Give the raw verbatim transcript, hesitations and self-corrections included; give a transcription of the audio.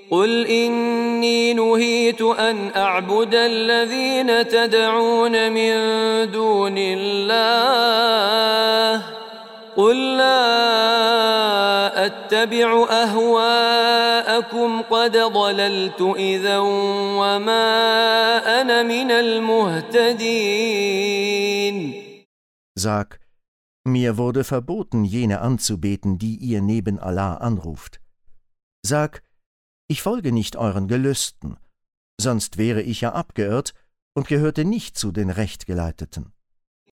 قل إني نهيت أن أعبد الذين تدعون من دون الله قل لا أتبع أهواءكم قد ضللت إذا وما أنا من المهتدين. Sag, mir wurde verboten, jene anzubeten, die ihr neben Allah anruft. Sag, ich folge nicht euren Gelüsten, sonst wäre ich ja abgeirrt und gehörte nicht zu den Rechtgeleiteten.